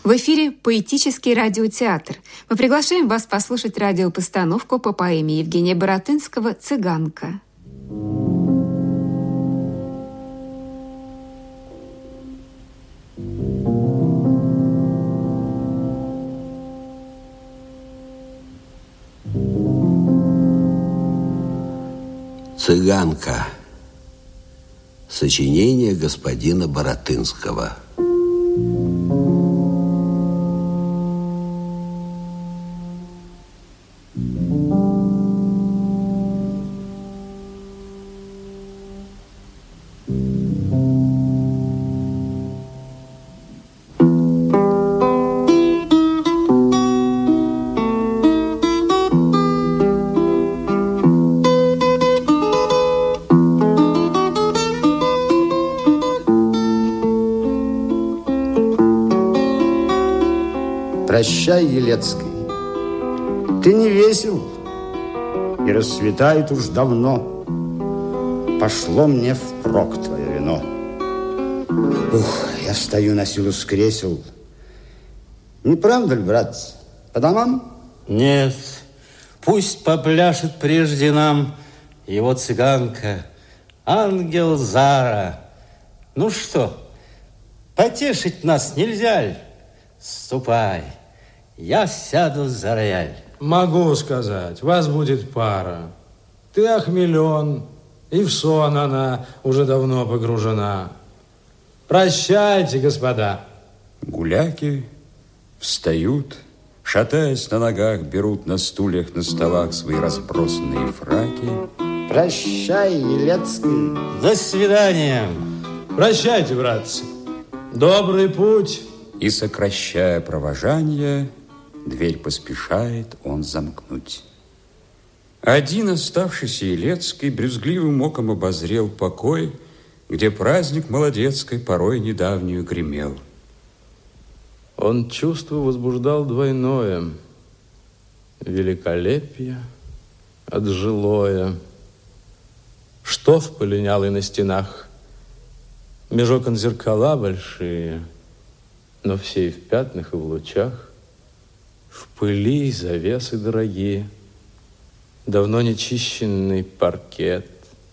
В эфире поэтический радиотеатр. Мы приглашаем вас послушать радиопостановку по поэме Евгения Баратынского «Цыганка». «Цыганка». Сочинение господина Баратынского. Прощай, Елецкий, ты не весел, и расцветает уж давно. Пошло мне впрок твое вино. Ух, я встаю на силу с кресел. Не правда ли, братцы, по домам? Нет, пусть попляшет прежде нам его цыганка, ангел Зара. Ну что, потешить нас нельзя ли? Ступай, я сяду за рояль. Могу сказать, вас будет пара. Ты охмелен, и в сон она уже давно погружена. Прощайте, господа. Гуляки встают, шатаясь на ногах, берут на стульях, на столах свои разбросанные фраки. Прощай, Елецкий. До свидания. Прощайте, братцы. Добрый путь. И, сокращая провожание, дверь поспешает он замкнуть. Один оставшийся Елецкий брюзгливым оком обозрел покой, где праздник молодецкой порой недавнюю гремел. Он чувство возбуждал двойное: великолепие отжилое. Штоф полинялый на стенах, меж окон зеркала большие, но все и в пятнах, и в лучах, в пыли завесы дорогие, давно нечищенный паркет.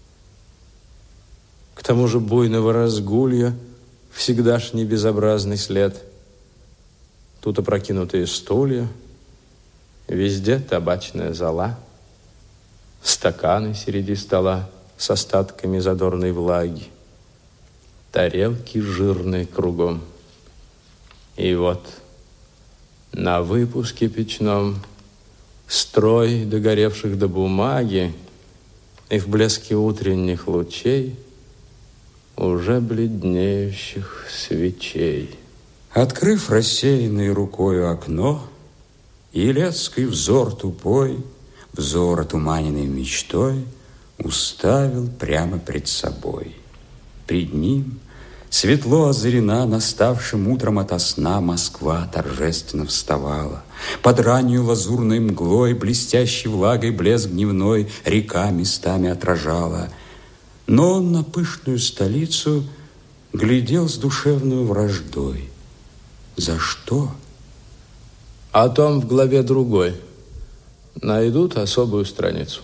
К тому же буйного разгулья всегдашний безобразный след. Тут опрокинутые стулья, везде табачная зола, стаканы среди стола с остатками задорной влаги, тарелки жирные кругом. И вот на выпуске печном строй догоревших до бумаги, и в блеске утренних лучей уже бледнеющих свечей. Открыв рассеянной рукою окно, Елецкий взор тупой, взор отуманенный мечтой, уставил прямо пред собой. Пред ним светло озарена, наставшим утром ото сна, Москва торжественно вставала. Под раннюю лазурной мглой, блестящей влагой блеск дневной, река местами отражала. Но он на пышную столицу глядел с душевной враждой. За что? О том в главе другой. Найдут особую страницу.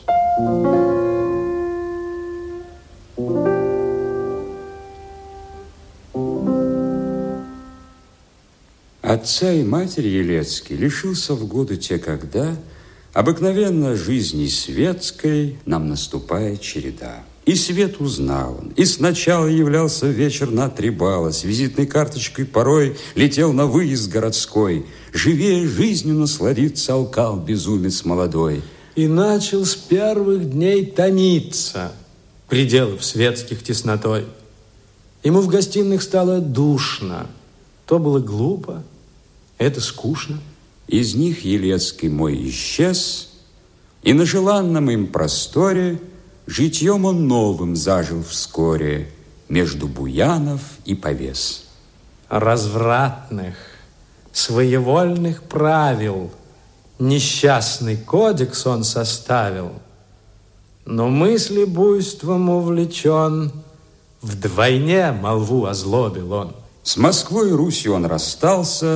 Отца и матери Елецкий лишился в годы те, когда обыкновенно жизни светской нам наступает череда. И свет узнал он, и сначала являлся в вечер на 3 бала, с визитной карточкой порой летел на выезд городской. Живее жизнью насладиться алкал безумец молодой. И начал с первых дней томиться пределов светских теснотой. Ему в гостиных стало душно. То было глупо, это скучно. Из них Елецкий мой исчез, и на желанном им просторе житьем он новым зажил вскоре между буянов и повес. Развратных, своевольных правил несчастный кодекс он составил, но мысли буйством увлечен, вдвойне молву озлобил он. С Москвой и Русью он расстался,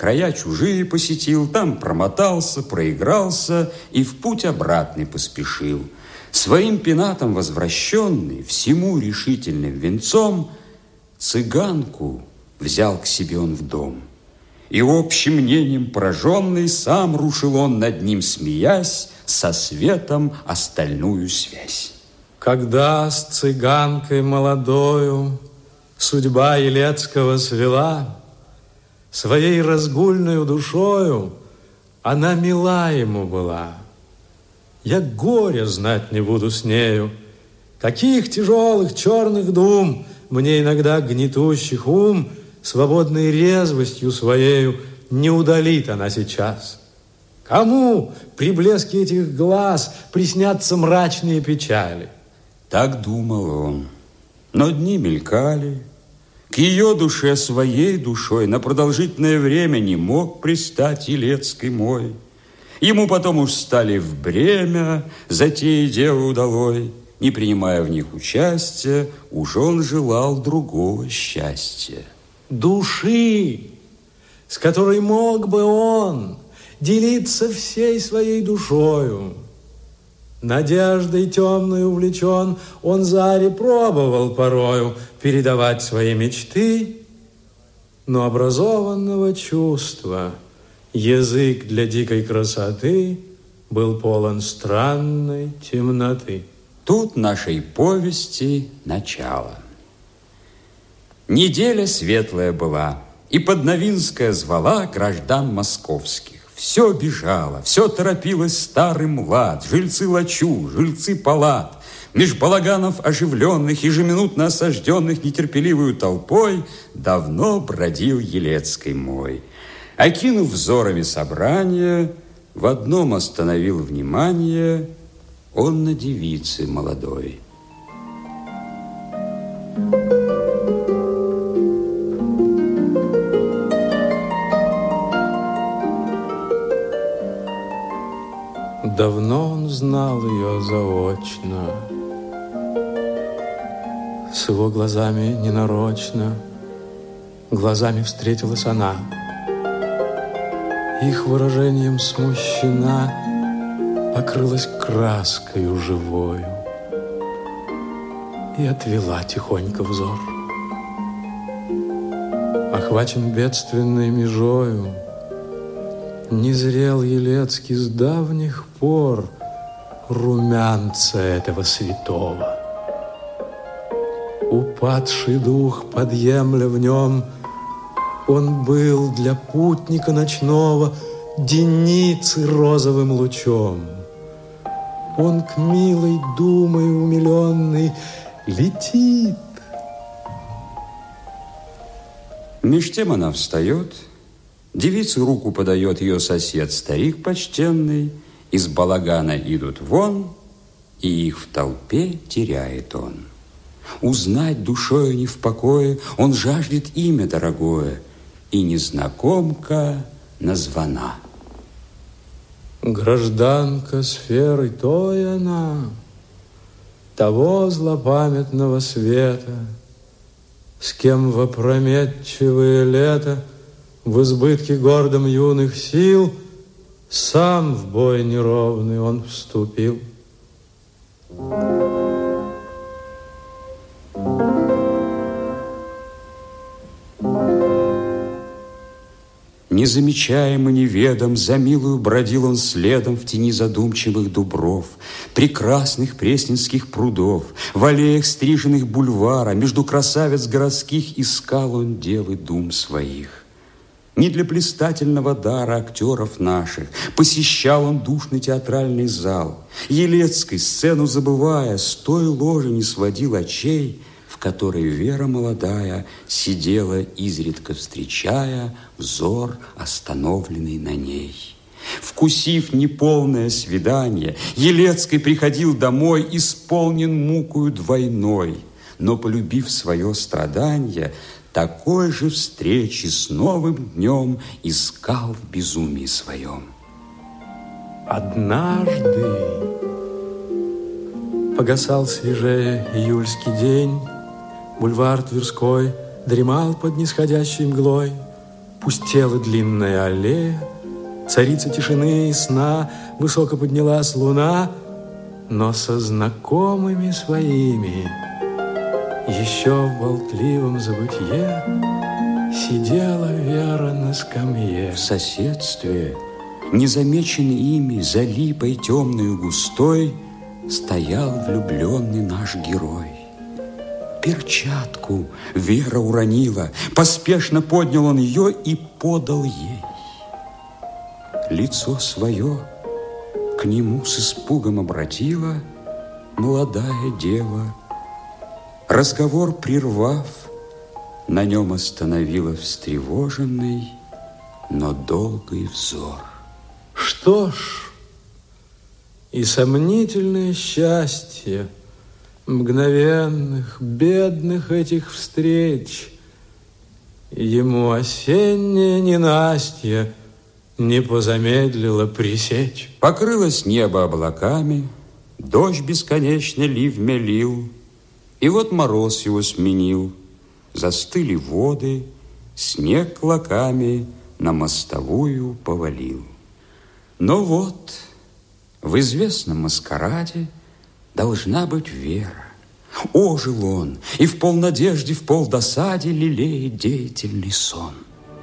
края чужие посетил, там промотался, проигрался и в путь обратный поспешил. Своим пенатом возвращенный, всему решительным венцом, цыганку взял к себе он в дом. И общим мнением пораженный, сам рушил он над ним, смеясь, со светом остальную связь. Когда с цыганкой молодою судьба Елецкого свела, своей разгульною душою она мила ему была. Я горя знать не буду с нею, каких тяжелых черных дум, мне иногда гнетущих ум, свободной резвостью своею не удалит она сейчас. Кому при блеске этих глаз приснятся мрачные печали? Так думал он, но дни мелькали. К ее душе своей душой на продолжительное время не мог пристать Елецкий мой. Ему потом уж стали в бремя затеи девы удалой. Не принимая в них участия, уж он желал другого счастья. Души, с которой мог бы он делиться всей своей душою. Надеждой темной увлечен, он заре пробовал порою передавать свои мечты, но образованного чувства язык для дикой красоты был полон странной темноты. Тут нашей повести начало. Неделя светлая была, и Подновинская звала граждан московских. Все бежало, все торопилось старый млад, жильцы лачу, жильцы палат. Меж балаганов оживленных, ежеминутно осажденных нетерпеливую толпой, давно бродил Елецкий мой. Окинув взорами собрание, в одном остановил внимание он на девице молодой. Давно он знал ее заочно, с его глазами ненарочно, глазами встретилась она. Их выражением смущена, покрылась краскою живою и отвела тихонько взор. Охвачен бедственной межою, не зрел Елецкий с давних пор румянца этого святого. Упадший дух, подъемля в нем, он был для путника ночного деницы розовым лучом. Он к милой думой умиленный летит. Меж тем она встает, девице руку подает ее сосед, старик почтенный, из балагана идут вон, и их в толпе теряет он. Узнать душою не в покое, он жаждет имя дорогое, и незнакомка названа. Гражданка сферы той она, того злопамятного света, с кем в опрометчивое лето в избытке гордом юных сил сам в бой неровный он вступил. Незамечаемо неведом за милую бродил он следом в тени задумчивых дубров, прекрасных пресненских прудов, в аллеях стриженных бульвара, между красавиц городских искал он девы дум своих. Не для блистательного дара актеров наших посещал он душный театральный зал. Елецкой, сцену забывая, с той ложи не сводил очей, в которой Вера молодая сидела, изредка встречая взор, остановленный на ней. Вкусив неполное свидание, Елецкий приходил домой, исполнен мукою двойной, но, полюбив свое страдание, такой же встречи с новым днем искал в безумии своем. Однажды погасал свежее июльский день, бульвар Тверской дремал под нисходящей мглой. пустела длинная аллея, царица тишины и сна, высоко поднялась луна, но со знакомыми своими еще в болтливом забытье сидела Вера на скамье. В соседстве, незамеченный ими, за липой темной и густой, стоял влюбленный наш герой. Перчатку Вера уронила, поспешно поднял он ее и подал ей. Лицо свое к нему с испугом обратила молодая дева. Разговор прервав, на нем остановила встревоженный, но долгий взор. Что ж, и сомнительное счастье мгновенных, бедных этих встреч ему осеннее ненастье не позамедлило пресечь. Покрылось небо облаками, дождь бесконечно ливмя лил, и вот мороз его сменил. Застыли воды, снег клоками на мостовую повалил. Но вот в известном маскараде должна быть Вера. Ожил он, и в полнадежде, в полдосаде лелеет деятельный сон.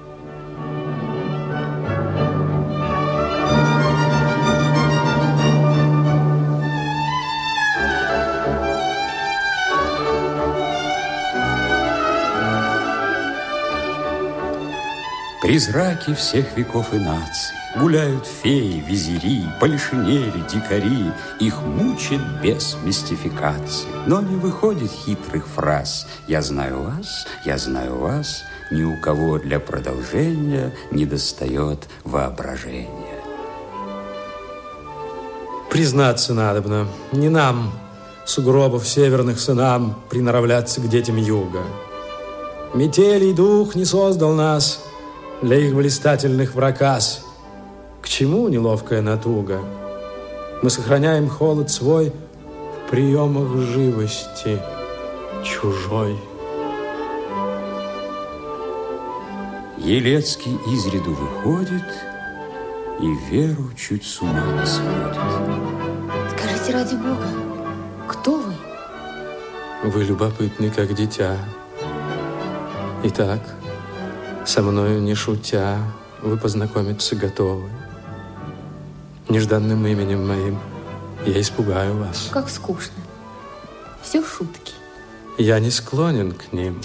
Призраки всех веков и наций, гуляют феи, визири, полишинели, дикари. Их мучит бес мистификации, но не выходит хитрых фраз. Я знаю вас, ни у кого для продолжения не достает воображения. Признаться надобно, не нам, сугробов северных сынам, приноравляться к детям юга. Метелий дух не создал нас для их блистательных проказ. К чему неловкая натуга? Мы сохраняем холод свой в приемах живости чужой. Елецкий изряду выходит и Веру чуть с ума не сводит. Скажите, ради Бога, кто вы? Вы любопытны, как дитя. Итак, со мною не шутя, вы познакомиться готовы. Нежданным именем моим я испугаю вас. Как скучно. Все шутки. Я не склонен к ним.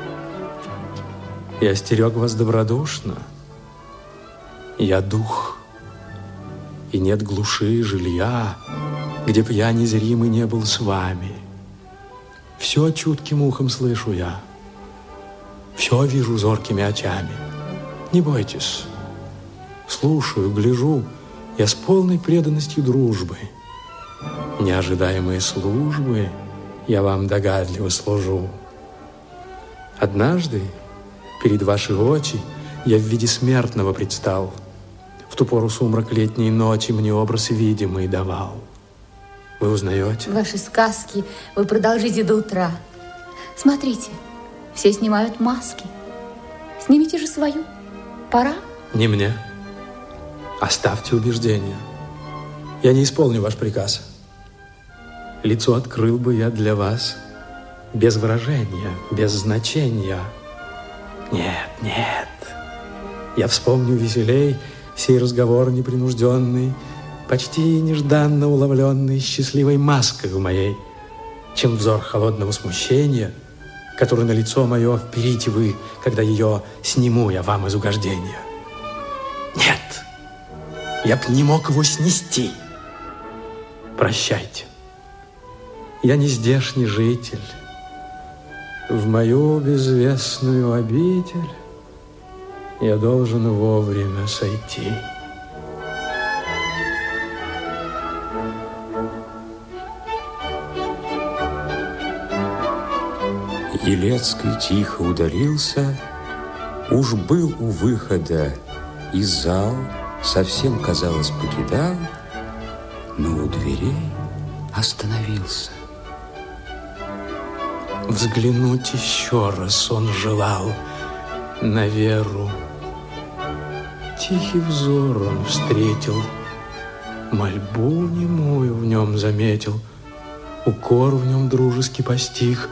Я остерег вас добродушно. Я дух, и нет глуши жилья, где б я незримый не был с вами. Все чутким ухом слышу я, все вижу зоркими очами. Не бойтесь, слушаю, гляжу, я с полной преданностью дружбы. Неожидаемые службы я вам догадливо служу. Однажды перед ваши очи я в виде смертного предстал. В ту пору сумрак летней ночи мне образ видимый давал. Вы узнаете? Ваши сказки вы продолжите до утра. Смотрите, все снимают маски. Снимите же свою. Пора? Не мне. Оставьте убеждения. Я не исполню ваш приказ. Лицо открыл бы я для вас без выражения, без значения. Нет, нет. Я вспомню веселей сей разговор непринужденный, почти нежданно уловленный счастливой маской у моей, чем взор холодного смущения, который на лицо мое вперите вы, когда ее сниму я вам из угождения. Нет, я б не мог его снести. Прощайте. Я не здешний житель. В мою безвестную обитель я должен вовремя сойти. Елецкий тихо удалился, уж был у выхода, и зал совсем, казалось, покидал, но у дверей остановился. Взглянуть еще раз он желал на Веру тихий взор он встретил, мольбу немую в нем заметил, укор в нем дружеский постиг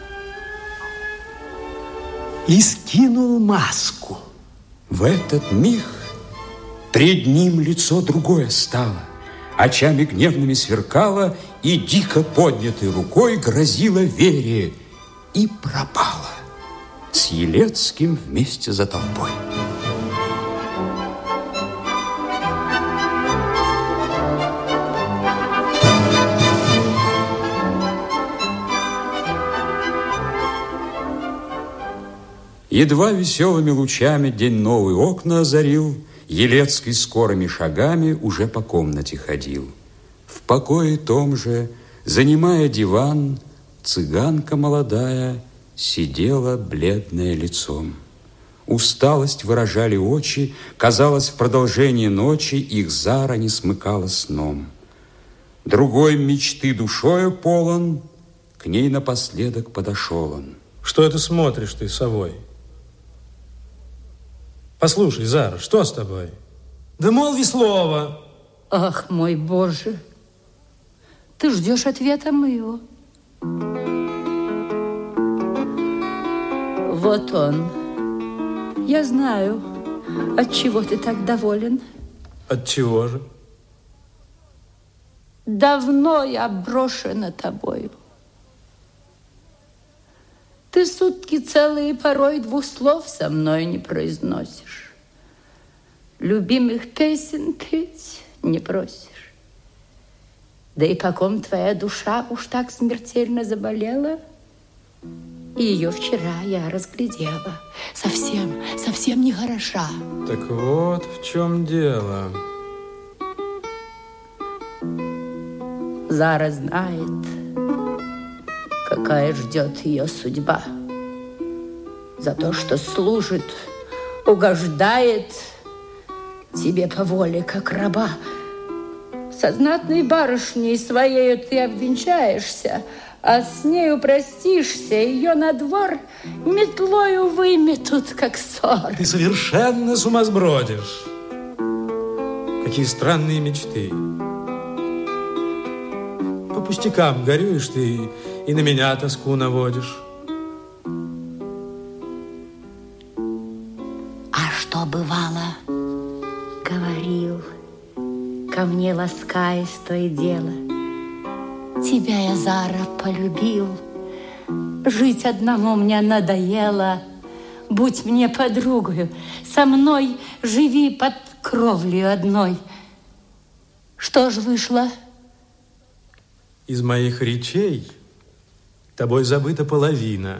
и скинул маску. В этот миг пред ним лицо другое стало, очами гневными сверкало и дико поднятой рукой грозила Вере и пропала с Елецким вместе за толпой. Едва веселыми лучами день новый окна озарил, Елецкий скорыми шагами уже по комнате ходил. В покое том же, занимая диван, цыганка молодая сидела бледная лицом. Усталость выражали очи, казалось, в продолжении ночи их Зара не смыкала сном. Другой мечты душою полон, к ней напоследок подошел он. Что это смотришь ты, совой? Послушай, Зара, что с тобой? Да молви слово. Ах, мой Боже, ты ждешь ответа моего. Вот он. Я знаю, от чего ты так доволен. От чего же? Давно я брошена тобою. Ты сутки целые порой двух слов со мной не произносишь. Любимых песен петь не просишь. Да и по ком твоя душа уж так смертельно заболела? И ее вчера я разглядела. Совсем нехороша. Так вот в чем дело. Зара знает, какая ждет ее судьба. За то, что служит, угождает тебе по воле, как раба. Со знатной барышней своею ты обвенчаешься, а с нею простишься, ее на двор метлою выметут, как ссор. Ты совершенно с ума сбродишь. Какие странные мечты. По пустякам горюешь ты и на меня тоску наводишь. А что бывало, говорил, ко мне ласкаясь то и дело. Тебя я, Зара, полюбил. Жить одному мне надоело. Будь мне подругою, со мной живи под кровлей одной. Что ж вышло? Из моих речей тобой забыта половина.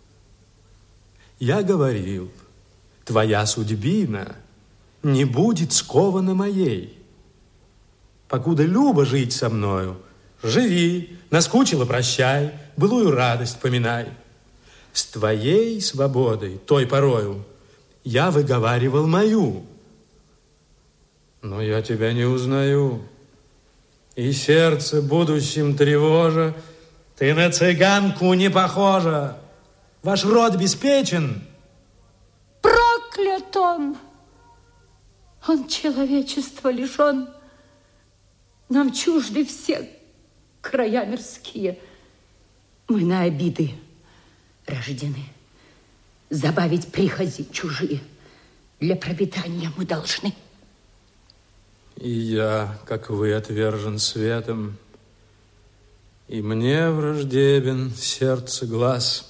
Я говорил, твоя судьбина не будет скована моей. Покуда любо жить со мною, живи, наскучило прощай, былую радость поминай. С твоей свободой, той порою, я выговаривал мою. Но я тебя не узнаю, и сердце будущим тревожа, ты на цыганку не похожа. Ваш род беспечен. Проклят он! Он человечества лишен. Нам чужды все края мирские. Мы на обиды рождены. Забавить прихоти чужие для пропитания мы должны. И я, как вы, отвержен светом, и мне враждебен сердце глаз.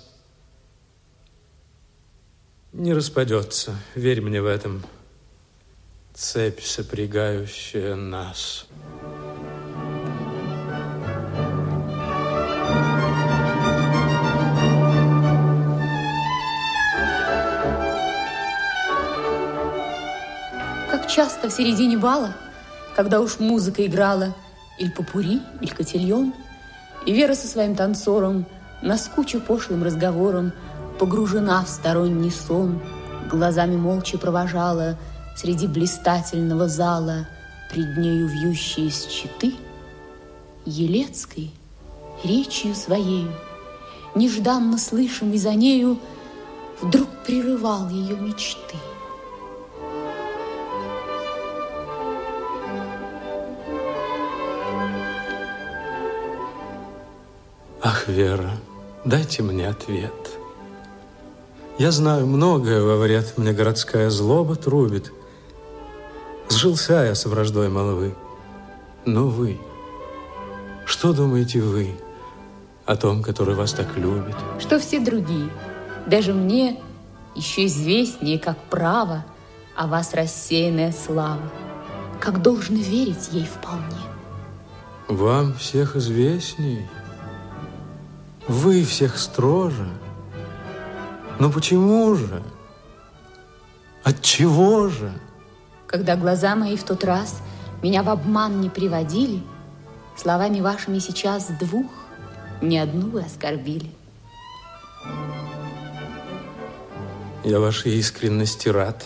Не распадется, верь мне в этом, цепь, сопрягающая нас. Как часто в середине бала, когда уж музыка играла, или попурри, или котильон, и Вера со своим танцором, наскучив пошлым разговором, погружена в сторонний сон, глазами молча провожала среди блистательного зала пред нею вьющиеся щиты, Елецкой речью своею, нежданно слышимой за нею, вдруг прерывал ее мечты. Ах, Вера, дайте мне ответ. Я знаю, многое во вред мне городская злоба трубит. Сжился я с враждой молвы. Но вы, что думаете вы о том, который вас так любит? Что все другие, даже мне еще известнее, как право, о вас рассеянная слава, как должно верить ей вполне. Вам всех известней, вы всех строже. Но почему же? Отчего же? Когда глаза мои в тот раз меня в обман не приводили, словами вашими сейчас двух ни одну вы оскорбили. Я вашей искренности рад.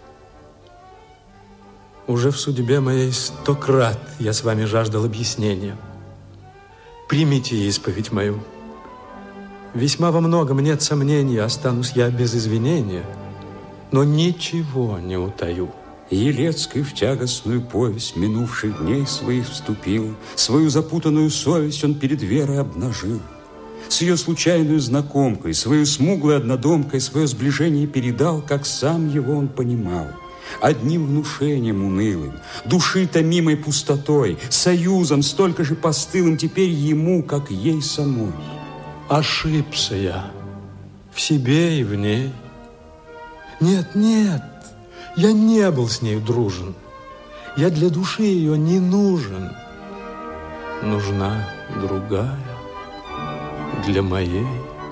Уже в судьбе моей 100 крат я с вами жаждал объяснения. Примите исповедь мою. Весьма во многом нет сомнений, останусь я без извинения, но ничего не утаю. Елецкий в тягостную повесть минувших дней своих вступил, свою запутанную совесть он перед Верой обнажил. С ее случайную знакомкой, свою смуглой однодомкой свое сближение передал, как сам его он понимал. Одним внушением унылым, души томимой пустотой, союзом столько же постылым теперь ему, как ей самой. Ошибся я в себе и в ней. Нет, нет, я не был с ней дружен. Я для души ее не нужен. Нужна другая для моей.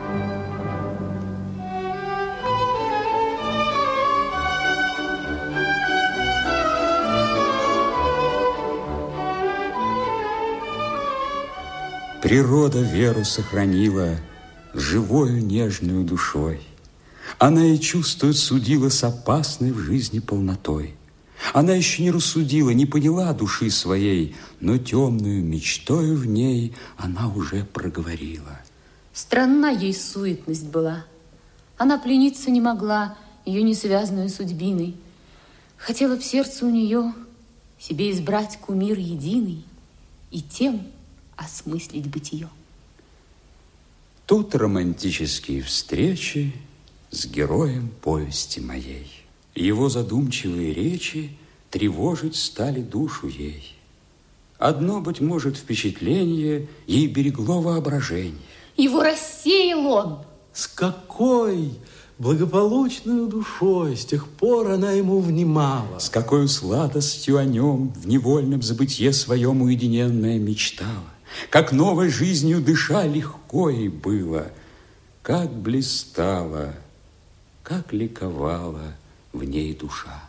Природа Веру сохранила живою нежную душой. Она и чувствует судила с опасной в жизни полнотой. Она еще не рассудила, не поняла души своей, но темную мечтою в ней она уже проговорила. Странна ей суетность была. Она плениться не могла ее несвязанную судьбиной. Хотела б сердце у нее себе избрать кумир единый и тем осмыслить бытие. Тут романтические встречи с героем повести моей. Его задумчивые речи тревожить стали душу ей. Одно, быть может, впечатление ей берегло воображение. Его рассеял он. С какой благополучной душой с тех пор она ему внимала. С какой сладостью о нем в невольном забытье своем уединенная мечтала. Как новой жизнью дыша легко ей было, как блистала, как ликовала в ней душа.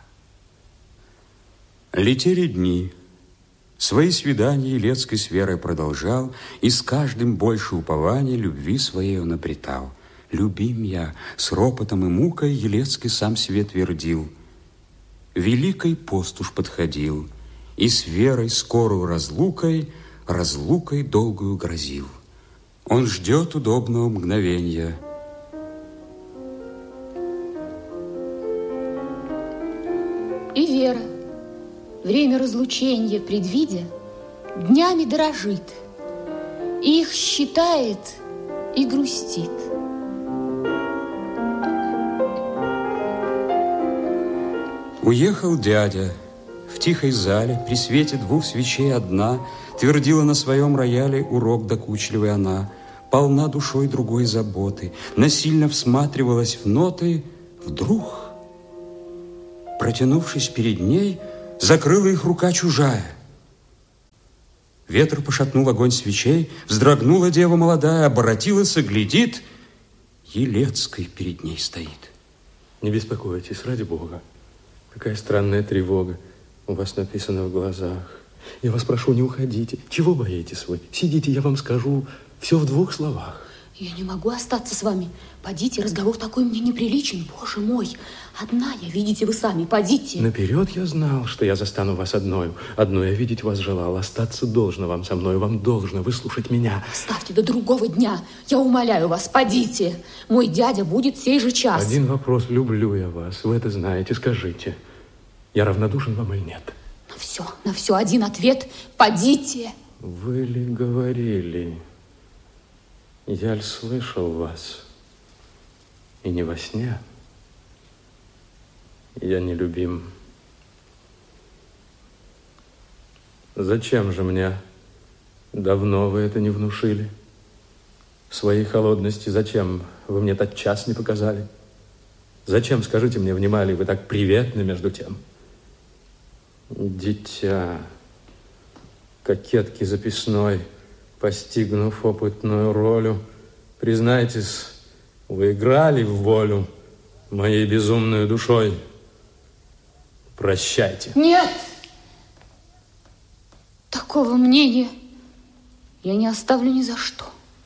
Летели дни. Свои свидания Елецкий с Верой продолжал, и с каждым больше упования любви своей он обретал. Любим я, с ропотом и мукой Елецкий сам себе твердил. Великой пост уж подходил, и с Верой скорую разлукой долгую грозил. Он ждет удобного мгновения. И Вера, время разлучения предвидя, днями дорожит, и их считает и грустит. Уехал дядя. В тихой зале, при свете 2 свечей одна, твердила на своем рояле урок докучливый она, полна душой другой заботы, насильно всматривалась в ноты, вдруг, протянувшись перед ней, закрыла их рука чужая. Ветер пошатнул огонь свечей, вздрогнула дева молодая, оборотилась и глядит, Елецкий перед ней стоит. Не беспокойтесь, ради Бога. Какая странная тревога у вас написано в глазах. Я вас прошу, не уходите. Чего боитесь вы? Сидите, я вам скажу все в 2 словах. Я не могу остаться с вами. Подите, разговор такой мне неприличен. Боже мой, одна я, видите вы сами, подите. Наперед я знал, что я застану вас одною. Одной я видеть вас желал. Остаться должно вам со мной, вам должно выслушать меня. Оставьте до другого дня. Я умоляю вас, подите. Мой дядя будет сей же час. Один вопрос, люблю я вас. Вы это знаете, скажите. Я равнодушен вам или нет? На все один ответ. Подите. Вы ли говорили, Я ль слышал вас, и не во сне? Я не любим. Зачем же мне? Давно вы это не внушили. Своей холодности зачем вы мне тотчас не показали? Зачем, скажите мне, внимали вы так приветны между тем? Дитя, кокетки записной, постигнув опытную ролю, признайтесь, вы играли в волю моей безумной душой. Прощайте. Нет! Такого мнения я не оставлю ни за что.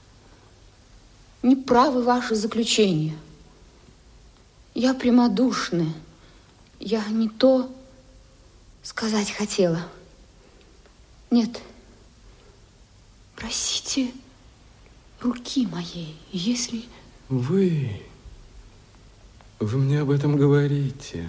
Неправы ваши заключения. Я прямодушная. Я не то сказать хотела. Нет. Просите руки моей, если... Вы мне об этом говорите.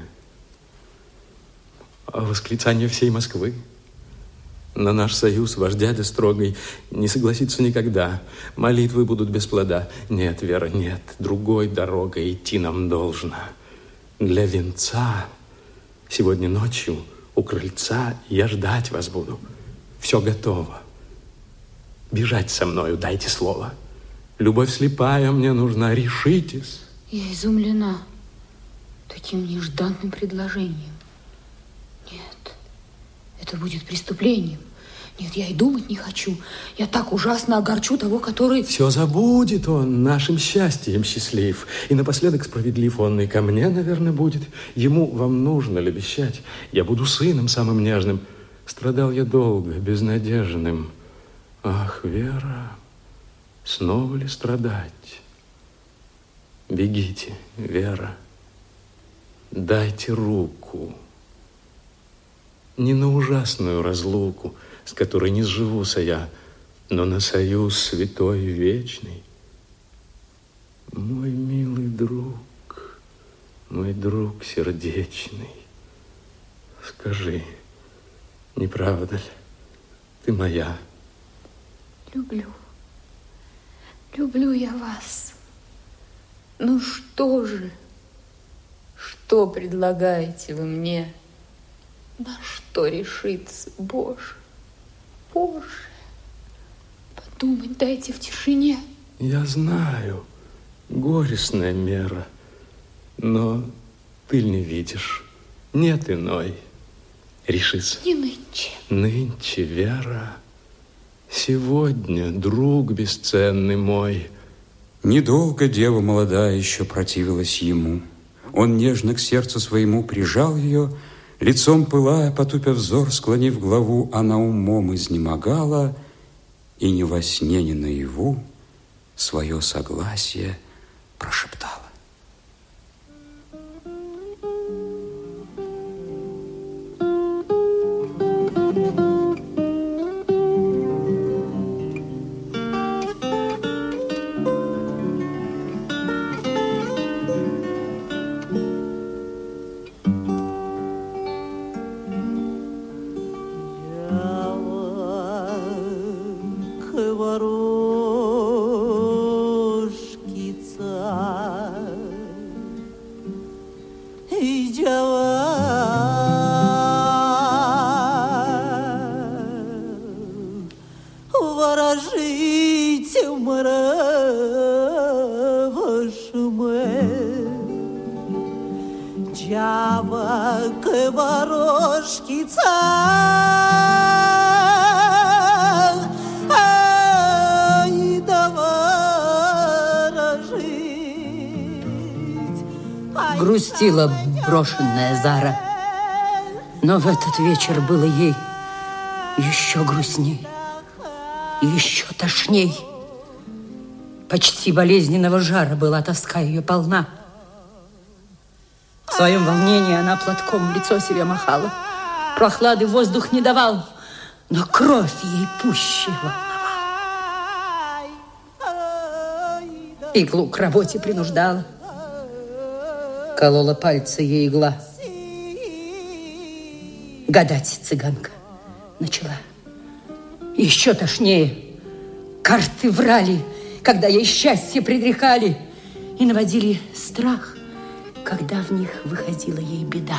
О восклицании всей Москвы. На наш союз ваш дядя строгий не согласится никогда. Молитвы будут без плода. Нет, Вера, нет. Другой дорогой идти нам должно. Для венца сегодня ночью у крыльца я ждать вас буду. Все готово. Бежать со мною, дайте слово. Любовь слепая мне нужна, решитесь. Я изумлена таким нежданным предложением. Нет, это будет преступлением. Нет, я и думать не хочу. Я так ужасно огорчу того, который... Все забудет он, нашим счастьем счастлив. И напоследок справедлив он и ко мне, наверное, будет. Ему вам нужно ли обещать? Я буду сыном самым нежным. Страдал я долго, безнадежным. Ах, Вера, снова ли страдать? Бегите, Вера, дайте руку. Не на ужасную разлуку, с которой не сживуся я, но на союз святой и вечный. Мой милый друг, мой друг сердечный, скажи, не правда ли, ты моя? Люблю, люблю я вас. Ну что же, что предлагаете вы мне? На что решиться, Боже, Боже? Подумать дайте в тишине. Я знаю, горестная мера, но ты не видишь, нет иной. Решись. Не нынче. Нынче, Вера, сегодня, друг бесценный мой. Недолго дева молодая еще противилась ему. Он нежно к сердцу своему прижал ее, лицом пылая, потупя взор, склонив главу, она умом изнемогала и ни во сне, ни наяву свое согласие прошептала. Грустила брошенная Зара, но в этот вечер было ей еще грустней и еще тошней. Почти болезненного жара была тоска ее полна. В своем волнении она платком лицо себе махала. Прохлады воздух не давал, но кровь ей пуще волновала. Иглу к работе принуждала. Колола пальцы ей игла. Гадать цыганка начала. Еще тошнее. Карты врали, когда ей счастье предрекали, и наводили страх, когда в них выходила ей беда.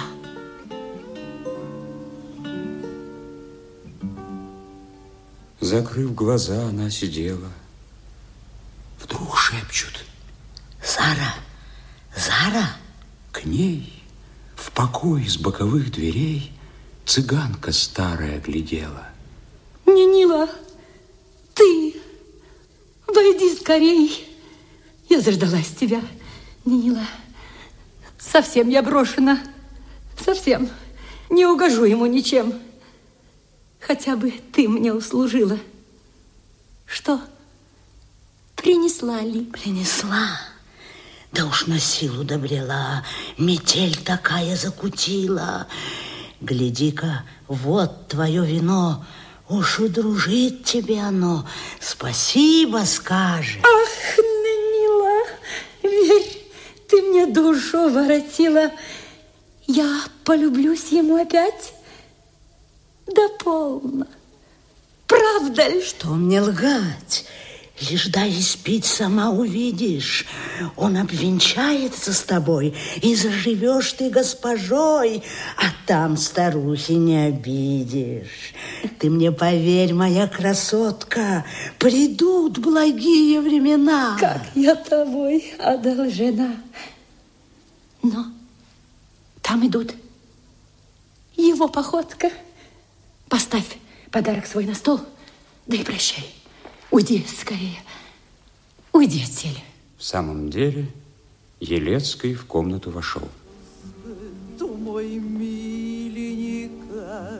Закрыв глаза, она сидела. Вдруг шепчут: Зара, Зара. К ней в покой с боковых дверей цыганка старая глядела. Нинила, ты, войди скорей. Я заждалась тебя, Нинила. Совсем я брошена, совсем. Не угожу ему ничем. Хотя бы ты мне услужила. Что, принесла ли? Принесла. Да уж на силу добрела, метель такая закутила. Гляди-ка, вот твое вино, уж удружит тебе оно, спасибо скажет. Ах, Нинила, верь, ты мне душу воротила. Я полюблюсь ему опять? Да полно. Правда ли? Что мне лгать? Лишь дай испить, сама увидишь. Он обвенчается с тобой, и заживешь ты госпожой, а там старухи не обидишь. Ты мне поверь, моя красотка, придут благие времена. Как я тобой одолжена. Но там идут его походка. Поставь подарок свой на стол, да и прощай. Уйди скорее. Уйди отсель. В самом деле, Елецкий в комнату вошел. Мой миленька,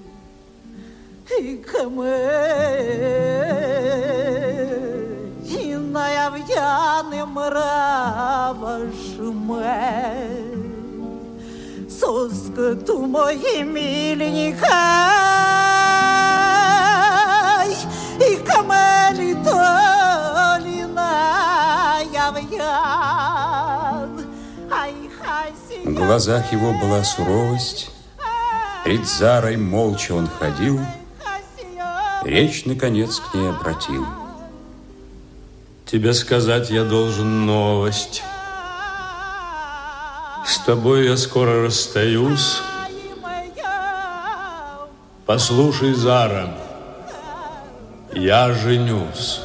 и каменя в'яним равашме. Соска ту мой миленька, и камели толина явьян. В глазах его была суровость, пред Зарой молча он ходил, речь, наконец, к ней обратил. Тебе сказать я должен новость. С тобой я скоро расстаюсь. Послушай, Зара, я женюсь.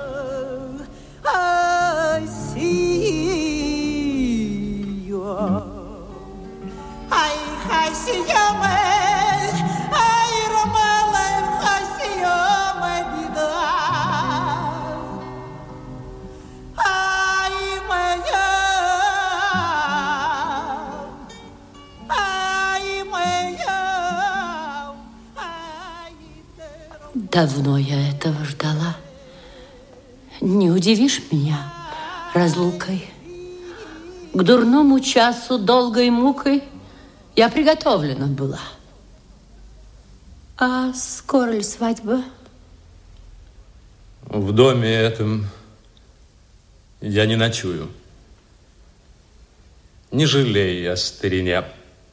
Давно я этого ждала. Не удивишь меня разлукой. К дурному часу долгой мукой я приготовлена была. А скоро ли свадьба? В доме этом я не ночую. Не жалей о старине.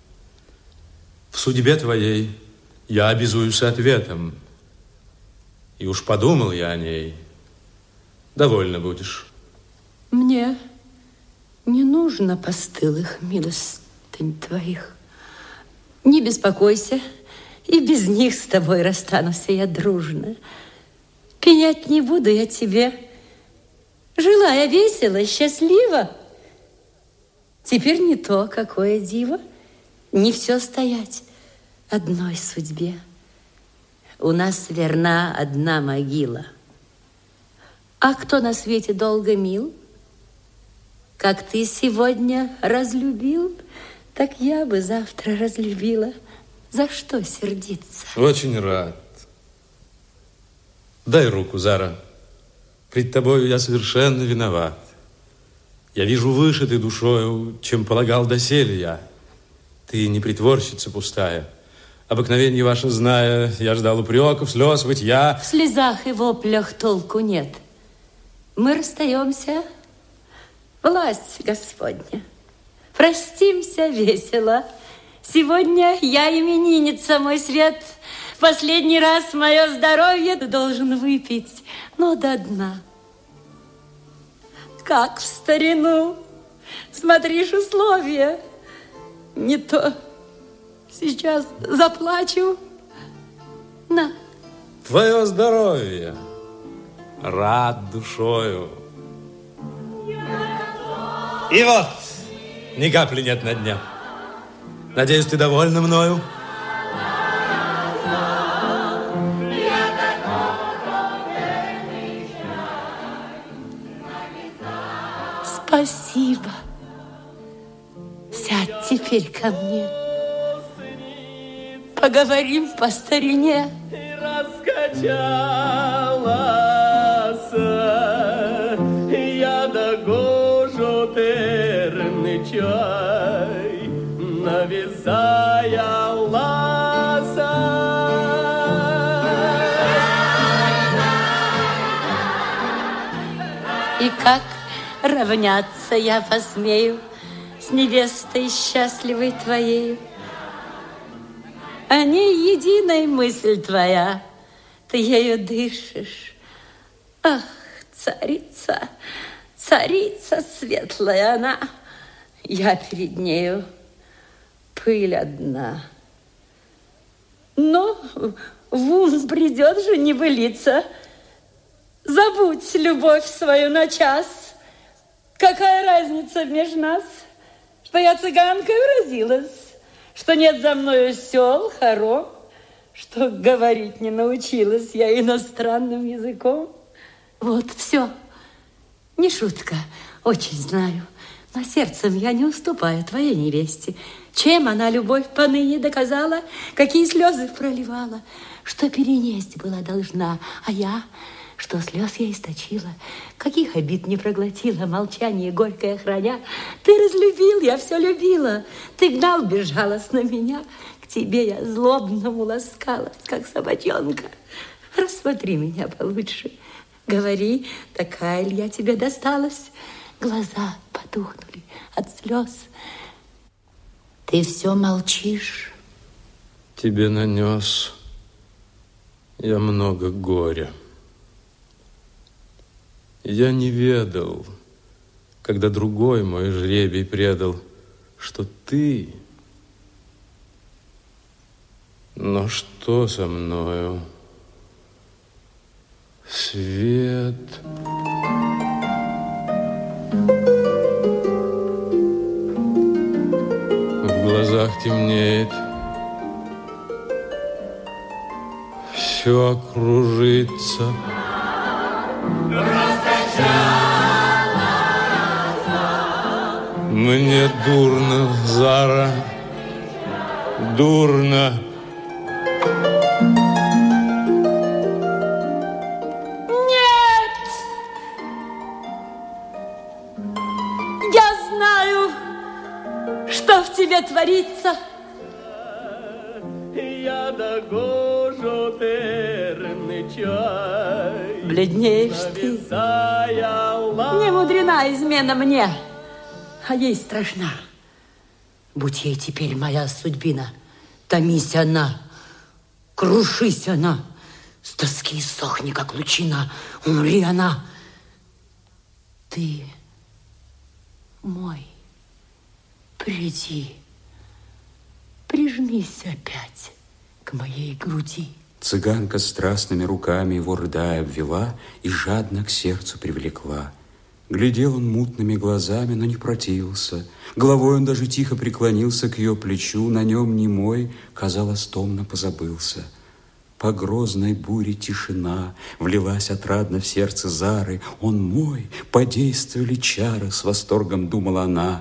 В судьбе твоей я обязуюсь ответом. И уж подумал я о ней. Довольно будешь. Мне не нужно постылых милостынь твоих. Не беспокойся, и без них с тобой расстанусь я дружно. Пенять не буду я тебе. Жила я весело, счастливо. Теперь не то, какое диво. Не все стоять одной судьбе. У нас верна одна могила. А кто на свете долго мил? Как ты сегодня разлюбил, так я бы завтра разлюбила. За что сердиться? Очень рад. Дай руку, Зара. Пред тобою я совершенно виноват. Я вижу выше ты душою, чем полагал доселе я. Ты не притворщица пустая. Обыкновенье ваше зная, я ждал упреков, слез, вытья. В слезах и воплях толку нет. Мы расстаемся, власть Господня. Простимся весело. Сегодня я именинница, мой свет. В последний раз мое здоровье ты должен выпить, но до дна. как в старину. Смотришь условия. Не то сейчас заплачу. На. Твое здоровье. Рад душою. И вот, ни капли нет на дне. Надеюсь, ты довольна мною? Спасибо. Сядь теперь ко мне. Поговорим по старине. Раскачалась я догожу терный чай, навязая ласа. И как равняться я посмею с невестой счастливой твоей? О ней единой мысль твоя, ты ею дышишь. Ах, царица, царица светлая она, я перед нею пыль одна. Но в ум придет же небылица. Забудь любовь свою на час. Какая разница между нас, что я цыганкой уродилась, что нет за мною сел, хором, что говорить не научилась я иностранным языком. Вот, все. Не шутка, очень знаю. Но сердцем я не уступаю твоей невесте. Чем она любовь поныне доказала, какие слезы проливала, что перенести была должна, а я... Что слез я источила, каких обид не проглотила, молчание горькое храня. Ты разлюбил, я все любила, ты гнал безжалостно меня. К тебе я злобному ласкалась, как собачонка. Рассмотри меня получше, говори, такая ли я тебе досталась. Глаза потухнули от слез. Ты все молчишь. Тебе нанес я много горя. Я не ведал, когда другой мой жребий предал, что ты... Но что со мною? Свет... В глазах темнеет. Все кружится. Мне дурно, Зара, дурно. Нет! Я знаю, что в тебе творится. Я догожу терный чай. Бледнеешь ты. Не мудрена измена мне, а ей страшна. Будь ей теперь моя судьбина, томись она, крушись она, с тоски сохни, как лучина, умри она. Ты мой, приди, прижмись опять к моей груди. Цыганка страстными руками его, рыдая, обвела и жадно к сердцу привлекла. Глядел он мутными глазами, но не противился. Головой он даже тихо преклонился к ее плечу, на нем немой, казалось, томно позабылся. По грозной буре тишина влилась отрадно в сердце Зары. Он мой, подействовали чары, с восторгом думала она.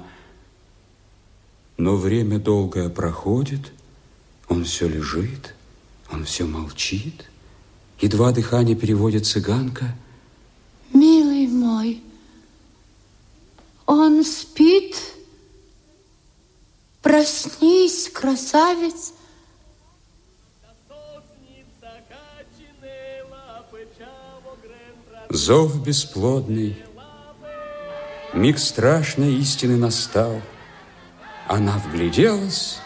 Но время долгое проходит, он все лежит, он все молчит. Едва дыхание переводит цыганка. Милый мой, он спит? Проснись, красавец. Зов бесплодный, миг страшной истины настал. Она вгляделась,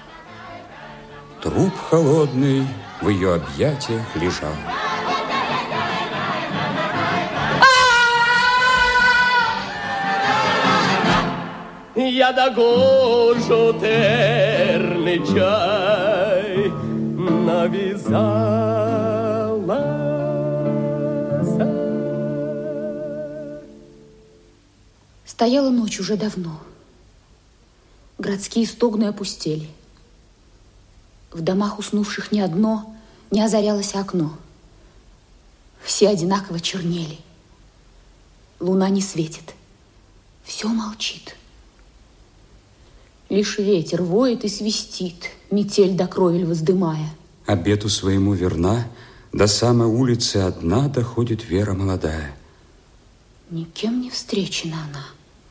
труп холодный в ее объятиях лежал. я догожу терный чай навязала. Стояла ночь уже давно. Городские стогны опустели. В домах уснувших ни одно не озарялось окно. Все одинаково чернели. Луна не светит. Все молчит. Лишь ветер воет и свистит, метель до кровель воздымая. Обету своему верна, до самой улицы одна доходит Вера молодая. Никем не встречена она.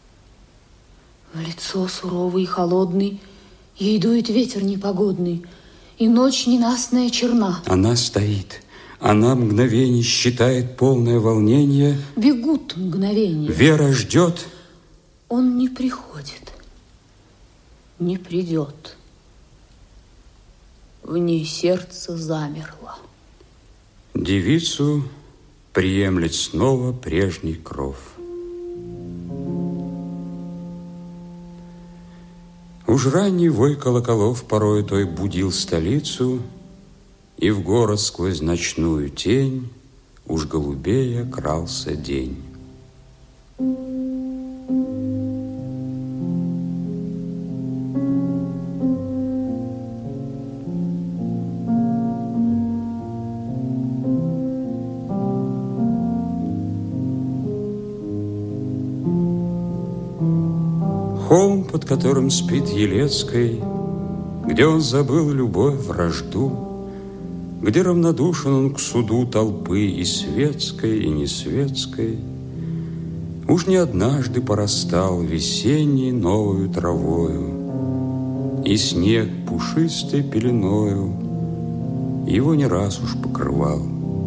В лицо суровый и холодный ей дует ветер непогодный, и ночь ненастная черна. Она стоит, она мгновение считает полное волнение. Бегут мгновения. Вера ждет. Он не приходит, не придет. В ней сердце замерло. Девицу приемлет снова прежний кров. Уж ранний вой колоколов порой той будил столицу, и в город сквозь ночную тень уж голубея крался день. Холм, под которым спит Елецкой, где он забыл любовь, вражду, где равнодушен он к суду толпы и светской, и несветской, уж не однажды порастал весенней новою травою, и снег пушистой пеленою его не раз уж покрывал.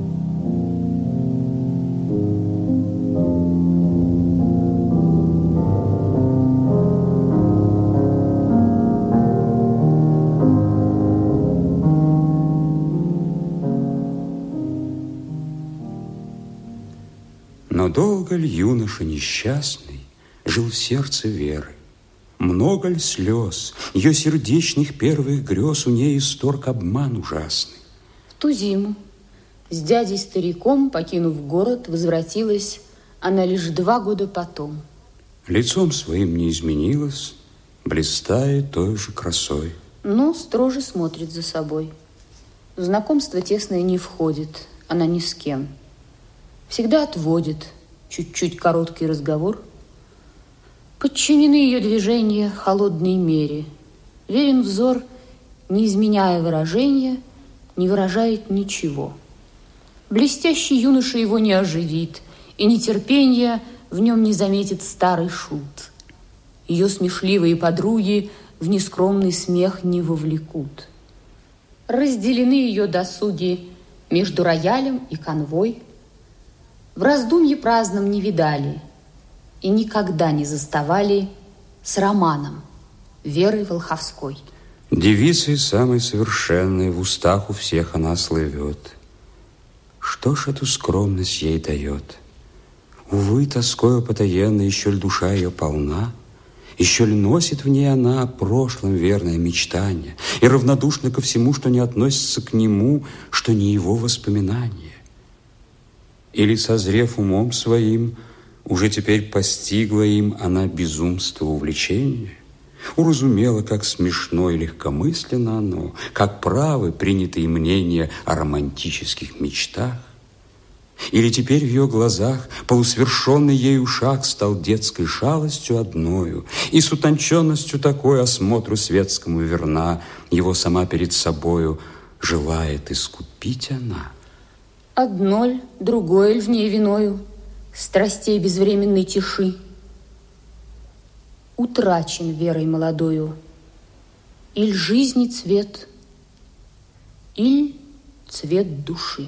Но долго ль юноша несчастный жил в сердце Веры? Много ль слез, ее сердечных первых грез у ней исторг обман ужасный? В ту зиму с дядей-стариком, покинув город, возвратилась она лишь 2 года потом. Лицом своим не изменилась, блистая той же красой. Но строже смотрит за собой. В знакомство тесное не входит она ни с кем. Всегда отводит чуть-чуть короткий разговор. Подчинены ее движения холодной мере. Верен взор, не изменяя выражения, не выражает ничего. Блестящий юноша его не оживит, и нетерпение в нем не заметит старый шут. Ее смешливые подруги в нескромный смех не вовлекут. Разделены ее досуги между роялем и конвой. В раздумье праздном не видали и никогда не заставали с романом Веры Волховской. Девицей самой совершенной, в устах у всех она слывет. Что ж эту скромность ей дает? Увы, тоскою потаенной, еще ль душа ее полна? Еще ли носит в ней она о прошлом верное мечтание и равнодушна ко всему, что не относится к нему, что не его воспоминание? Или, созрев умом своим, уже теперь постигла им она безумство увлечения? Уразумела, как смешно и легкомысленно оно, как правы принятые мнения о романтических мечтах? Или теперь в ее глазах полусвершенный ею шаг стал детской шалостью одною, и с утонченностью такой осмотру светскому верна, его сама перед собою желает искупить она? Одно ль, другое ль в ней виною страстей безвременной тиши? Утрачен верой молодою иль жизни цвет, иль цвет души.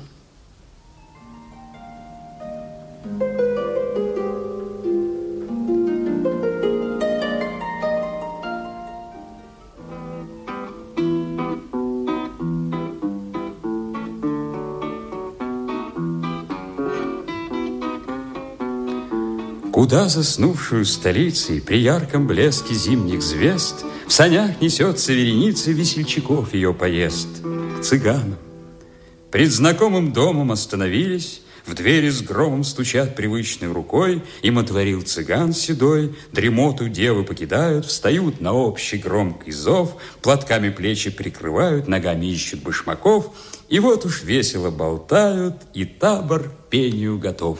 Куда заснувшую столицей при ярком блеске зимних звезд в санях несется вереница весельчаков ее поезд к цыганам. Пред знакомым домом остановились, в двери с громом стучат привычной рукой, им отворил цыган седой, дремоту девы покидают, встают на общий громкий зов, платками плечи прикрывают, ногами ищут башмаков, и вот уж весело болтают, и табор к пению готов.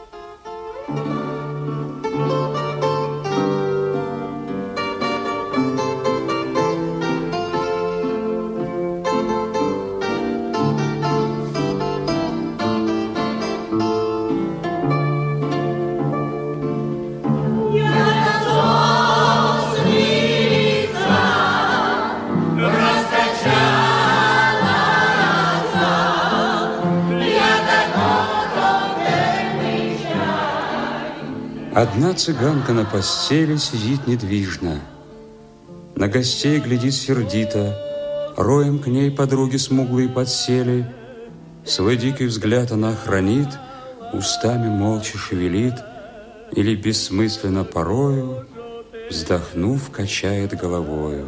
Одна цыганка на постели сидит недвижно, на гостей глядит сердито, роем к ней подруги смуглые подсели. Свой дикий взгляд она хранит, устами молча шевелит, или бессмысленно порою, вздохнув, качает головою.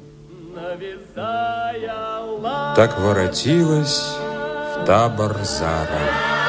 Так воротилась в табор Зара.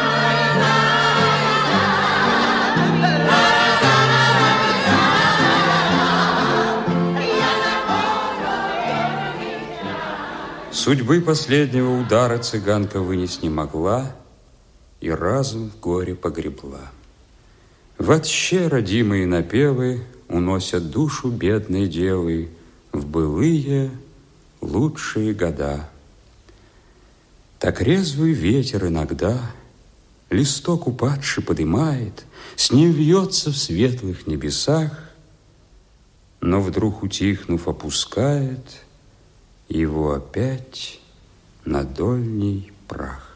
Судьбы последнего удара цыганка вынес не могла и разум в горе погребла. Вообще родимые напевы уносят душу бедной девы в былые лучшие года. Так резвый ветер иногда листок упадший подымает, с ним вьется в светлых небесах, но вдруг, утихнув, опускает его опять на дольний прах.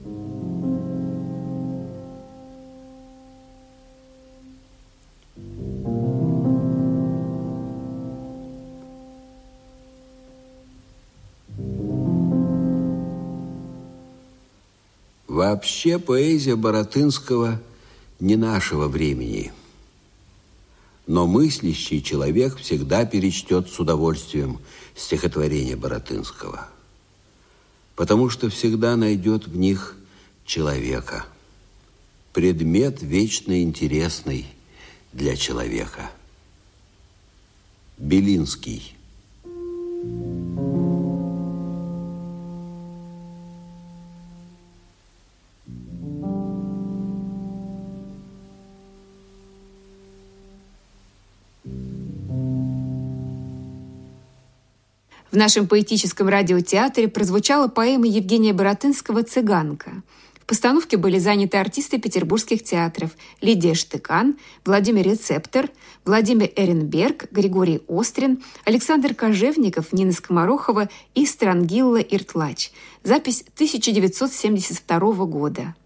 Вообще поэзия Баратынского не нашего времени. Но мыслящий человек всегда перечтет с удовольствием стихотворение Баратынского, потому что всегда найдет в них человека, предмет вечно интересный для человека. Белинский. В нашем поэтическом радиотеатре прозвучала поэма Евгения Баратынского «Цыганка». В постановке были заняты артисты петербургских театров Лидия Штыкан, Владимир Рецептор, Владимир Эренберг, Григорий Острин, Александр Кожевников, Нина Скоморохова и Странгилла Иртлач. Запись 1972 года.